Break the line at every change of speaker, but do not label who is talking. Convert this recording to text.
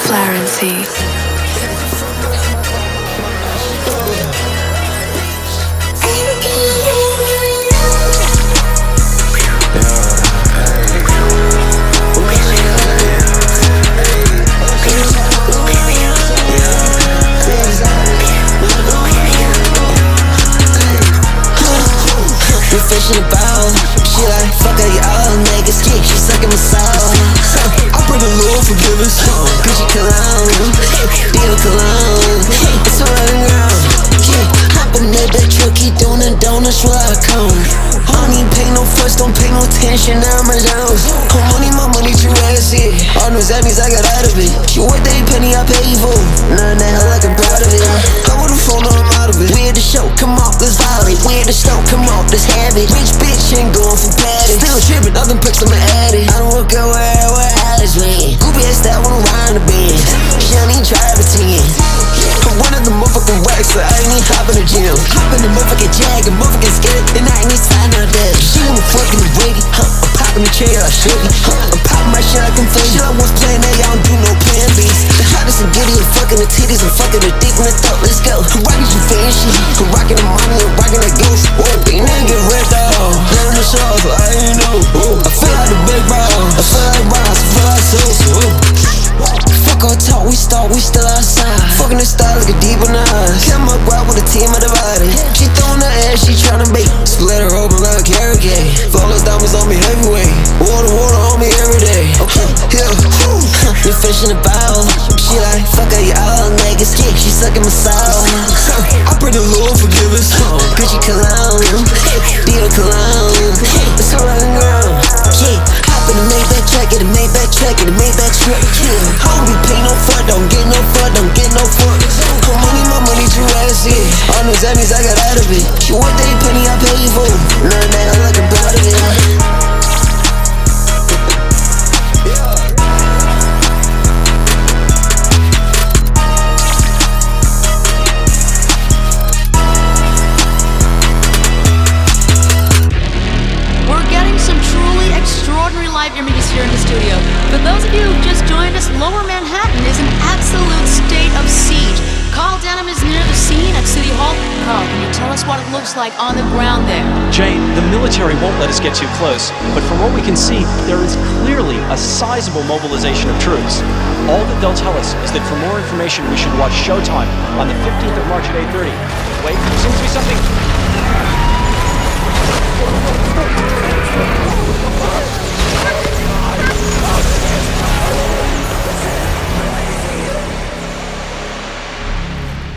Clarity.
Fishing about, she like fuck her, y'all niggas kick, she sucking my soul. I pray the Lord forgive us. Gucci cologne, Dior cologne, it's all on the ground. Yeah, hopping in that truck, keep doing the donuts while I come. I don't even pay no fuss, don't pay no attention, now I'm around. My money, Jurassic. All those Emmys I got out of it. She worth every penny I pay for. None that hell like I'm proud of it. I would've phone I'm out of it. We at the show, come off, let's violate. We at the stove, come off, let's have it. Rich bitch ain't going for patty. Still tripping, other pics on my addy. I don't work out where Alice went. Goopy ass that wanna ride the bend. She don't even try to pretend. I'm one of the motherfucking racks, so I ain't even hop in the gym. Hop in the motherfucking jag, and motherfucking scared, and I ain't even sign out there. She wanna fucking the wiggy, I'm popping the chair like Shuggy. I'm popping my shit like I'm fake. Shit, I was playing A, I don't do no plan B. The hottest and giddy, I'm fucking the titties, I'm fucking the dick in the throat, let's go. I'm rocking some fan shit, I'm rocking the money, I'm rocking that ghost. Whoa, they nigga get ripped off. Down the show, I ain't know. I feel like the big bro, I feel like Ross, I feel like Sosa. Fuck all talk, we still outside. Fucking the style like a deep in the eyes. Come up right with a team of the body. She throwing her ass, she tryna bait. Split her open like a carrot cake. Flawless diamonds on me heavyweight. Water on me every day. Okay, yeah. We fishing the bow. She like, fuck her, y'all niggas kick. She sucking my soul. I pray the Lord forgive us. Gucci cologne, Dior cologne. It's all on the ground. Yeah, hop in the Maybach track, get a Maybach track, get a Maybach truck. Yeah, I don't be paying no fuck, don't get no fuck, don't get no fuck. My money, Jurassic. All those Emmys I got out of it. She worth every penny I pay for. None of that hell like I'm proud of it.
Extraordinary live images here in the studio. For those of you who just joined us, Lower Manhattan is an absolute state of siege. Carl Denham is near the scene at City Hall. Carl, can you tell us what it looks like on the ground there?
Jane, the military won't let us get too close, but from what we can see, there is clearly a sizable mobilization of troops. All that they'll tell us is that for more information, we should watch Showtime on the 15th of March at 8:30. Wait, there seems to be something.